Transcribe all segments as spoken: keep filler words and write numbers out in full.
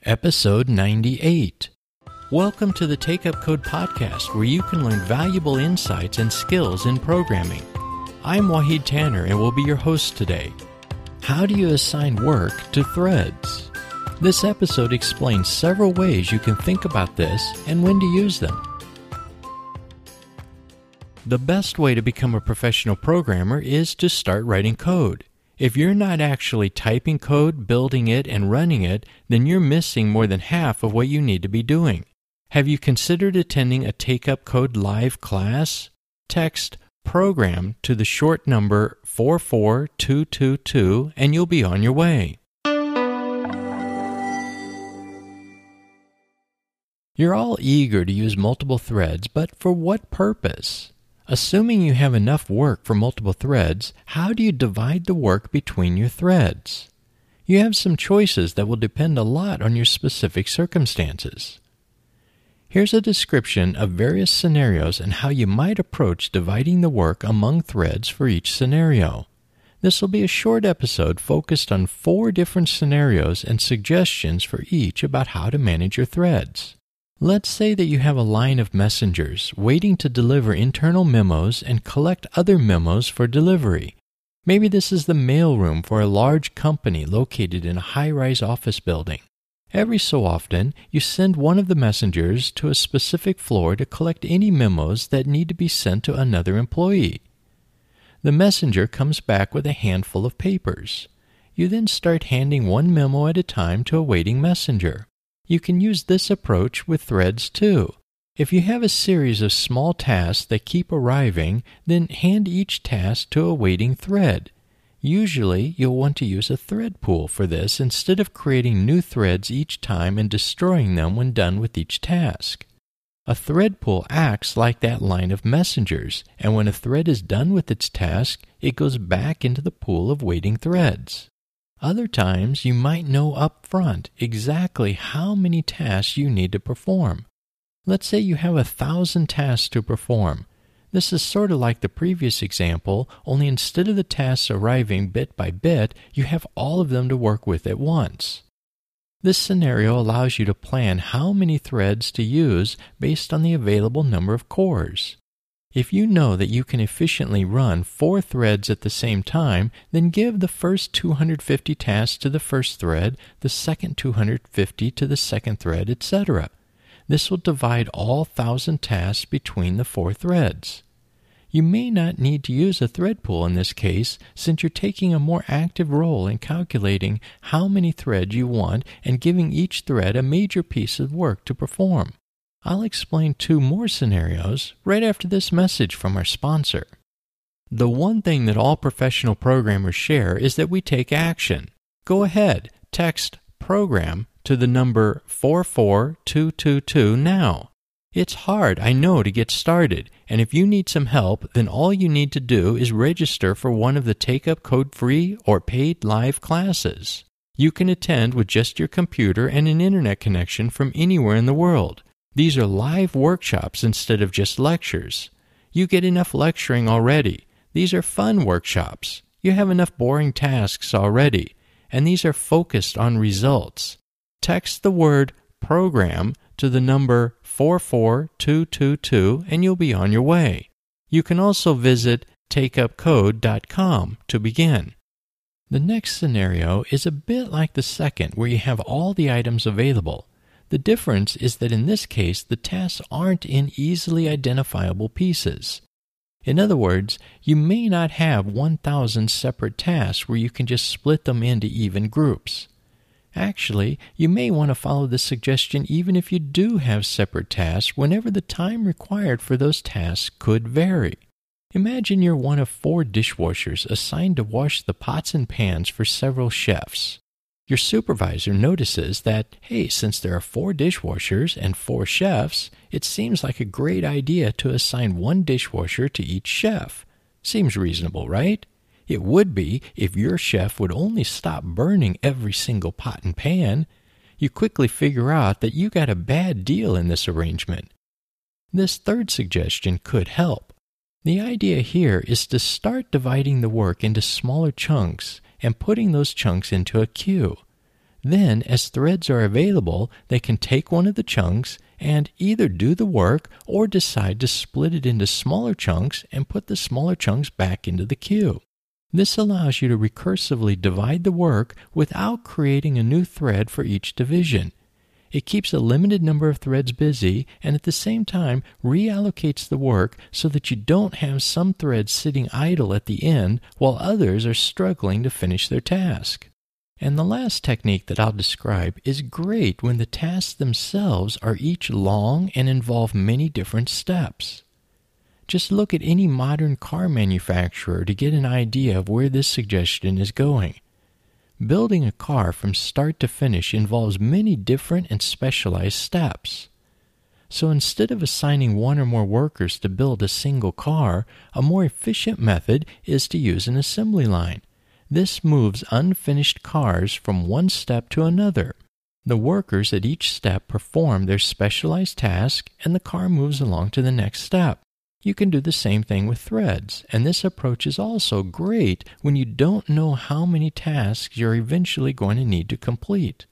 Episode ninety-eight. Welcome to the Take Up Code podcast, where you can learn valuable insights and skills in programming. I'm Wahid Tanner and will be your host today. How do you assign work to threads? This episode explains several ways you can think about this and when to use them. The best way to become a professional programmer is to start writing code. If you're not actually typing code, building it, and running it, then you're missing more than half of what you need to be doing. Have you considered attending a Take Up Code live class? Text program to the short number four four two two two and you'll be on your way. You're all eager to use multiple threads, but for what purpose? Assuming you have enough work for multiple threads, how do you divide the work between your threads? You have some choices that will depend a lot on your specific circumstances. Here's a description of various scenarios and how you might approach dividing the work among threads for each scenario. This will be a short episode focused on four different scenarios and suggestions for each about how to manage your threads. Let's say that you have a line of messengers waiting to deliver internal memos and collect other memos for delivery. Maybe this is the mailroom for a large company located in a high-rise office building. Every so often, you send one of the messengers to a specific floor to collect any memos that need to be sent to another employee. The messenger comes back with a handful of papers. You then start handing one memo at a time to a waiting messenger. You can use this approach with threads too. If you have a series of small tasks that keep arriving, then hand each task to a waiting thread. Usually, you'll want to use a thread pool for this instead of creating new threads each time and destroying them when done with each task. A thread pool acts like that line of messengers, and when a thread is done with its task, it goes back into the pool of waiting threads. Other times, you might know up front exactly how many tasks you need to perform. Let's say you have a thousand tasks to perform. This is sort of like the previous example, only instead of the tasks arriving bit by bit, you have all of them to work with at once. This scenario allows you to plan how many threads to use based on the available number of cores. If you know that you can efficiently run four threads at the same time, then give the first two hundred fifty tasks to the first thread, the second two hundred fifty to the second thread, et cetera. This will divide all one thousand tasks between the four threads. You may not need to use a thread pool in this case, since you're taking a more active role in calculating how many threads you want and giving each thread a major piece of work to perform. I'll explain two more scenarios right after this message from our sponsor. The one thing that all professional programmers share is that we take action. Go ahead, text program to the number four four two two two now. It's hard, I know, to get started, and if you need some help, then all you need to do is register for one of the Take Up Code free or paid live classes. You can attend with just your computer and an internet connection from anywhere in the world. These are live workshops instead of just lectures. You get enough lecturing already. These are fun workshops. You have enough boring tasks already, and these are focused on results. Text the word program to the number four four two two two and you'll be on your way. You can also visit take up code dot com to begin. The next scenario is a bit like the second, where you have all the items available. The difference is that in this case, the tasks aren't in easily identifiable pieces. In other words, you may not have one thousand separate tasks where you can just split them into even groups. Actually, you may want to follow this suggestion even if you do have separate tasks, whenever the time required for those tasks could vary. Imagine you're one of four dishwashers assigned to wash the pots and pans for several chefs. Your supervisor notices that, hey, since there are four dishwashers and four chefs, it seems like a great idea to assign one dishwasher to each chef. Seems reasonable, right? It would be if your chef would only stop burning every single pot and pan. You quickly figure out that you got a bad deal in this arrangement. This third suggestion could help. The idea here is to start dividing the work into smaller chunks and putting those chunks into a queue. Then, as threads are available, they can take one of the chunks and either do the work or decide to split it into smaller chunks and put the smaller chunks back into the queue. This allows you to recursively divide the work without creating a new thread for each division. It keeps a limited number of threads busy and at the same time reallocates the work so that you don't have some threads sitting idle at the end while others are struggling to finish their task. And the last technique that I'll describe is great when the tasks themselves are each long and involve many different steps. Just look at any modern car manufacturer to get an idea of where this suggestion is going. Building a car from start to finish involves many different and specialized steps. So instead of assigning one or more workers to build a single car, a more efficient method is to use an assembly line. This moves unfinished cars from one step to another. The workers at each step perform their specialized task and the car moves along to the next step. You can do the same thing with threads, and this approach is also great when you don't know how many tasks you're eventually going to need to complete.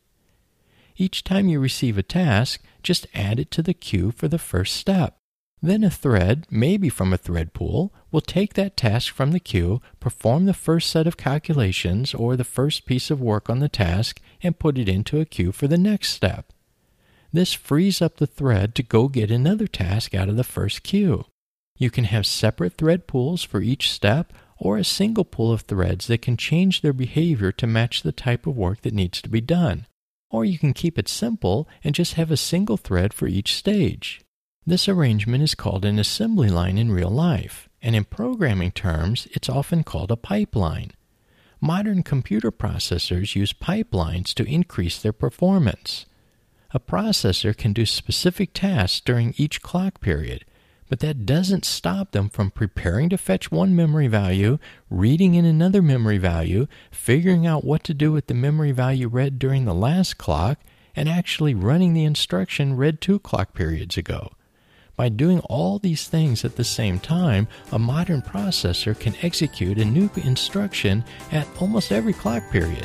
Each time you receive a task, just add it to the queue for the first step. Then a thread, maybe from a thread pool, will take that task from the queue, perform the first set of calculations or the first piece of work on the task, and put it into a queue for the next step. This frees up the thread to go get another task out of the first queue. You can have separate thread pools for each step or a single pool of threads that can change their behavior to match the type of work that needs to be done. Or you can keep it simple and just have a single thread for each stage. This arrangement is called an assembly line in real life, and in programming terms, it's often called a pipeline. Modern computer processors use pipelines to increase their performance. A processor can do specific tasks during each clock period, but that doesn't stop them from preparing to fetch one memory value, reading in another memory value, figuring out what to do with the memory value read during the last clock, and actually running the instruction read two clock periods ago. By doing all these things at the same time, a modern processor can execute a new instruction at almost every clock period.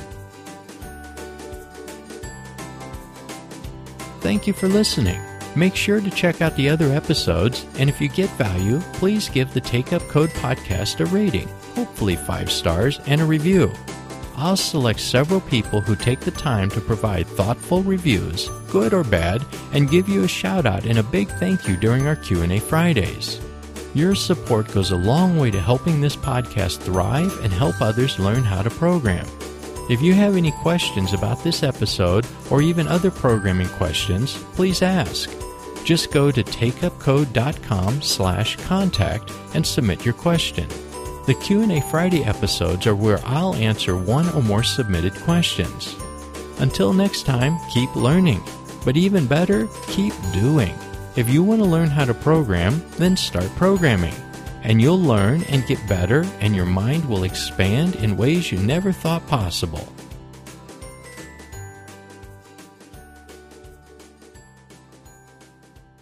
Thank you for listening. Make sure to check out the other episodes, and if you get value, please give the Take Up Code podcast a rating, hopefully five stars, and a review. I'll select several people who take the time to provide thoughtful reviews, good or bad, and give you a shout-out and a big thank you during our Q and A Fridays. Your support goes a long way to helping this podcast thrive and help others learn how to program. If you have any questions about this episode or even other programming questions, please ask. Just go to takeupcode.com slash contact and submit your question. The Q and A Friday episodes are where I'll answer one or more submitted questions. Until next time, keep learning. But even better, keep doing. If you want to learn how to program, then start programming. And you'll learn and get better, and your mind will expand in ways you never thought possible.